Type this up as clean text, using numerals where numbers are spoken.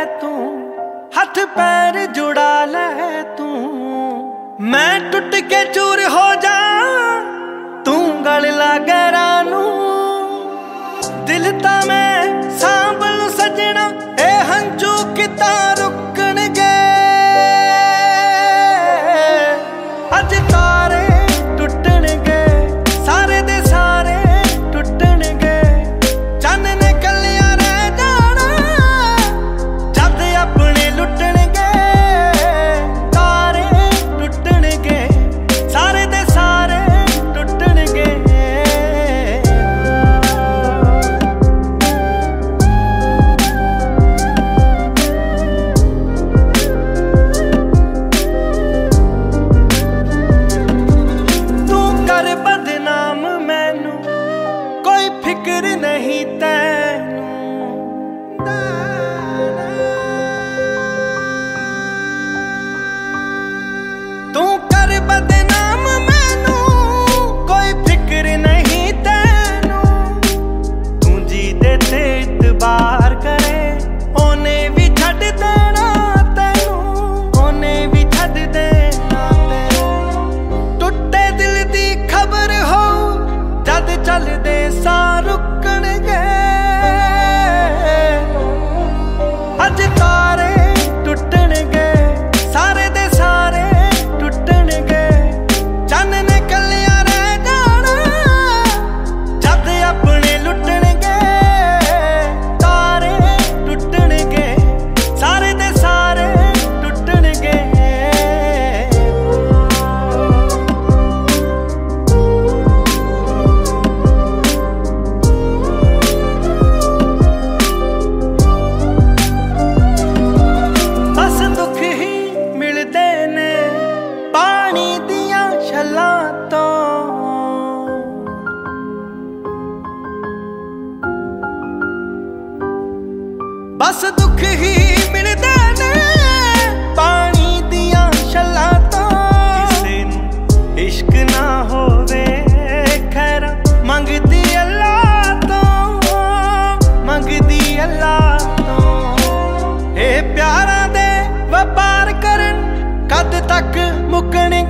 तू, हाथ पैर जुड़ा ले तू। मैं टुट के चूर हो जा, तू गल लागे रानू। दिल ता मैं सांभल सजना, ए हंझू किता रुकणगे। अज तारे टुटणगे, सारे दे सारे टुटणगे। चंद ने कलियां रह जाना, जद अपने लुटणगे। तारे टुटणगे, सारे दे सारे टुटणगे। बदनाम मैनू कोई फिक्र नहीं तैनू। तू कर बदनाम मैनू कोई फिक्र नहीं तैनू। तू जी दे ते इतबार करे, ओने भी छड्ड देना तैनू। ओने भी छड्ड देना तैनू। टुटे दिल दी खबर हो, जद चलदे सा रुकणगे। अज तारे टुटणगे, सारे दे सारे टुटणगे। चंद ने कलियां रह जाना, जद अपने लुटणगे। तारे टुटणगे, सारे दे सारे टुटणगे। पानी दिया छलां तो बस दुख ही मिलदे ने। पानी दिया छलां तो किसे नूं इश्क ना होवे, खैर मंगदी अल्लाह तो। मंगदी अल्लाह तो। ए प्यारा दे व्यापार करन, कद तक मुकणे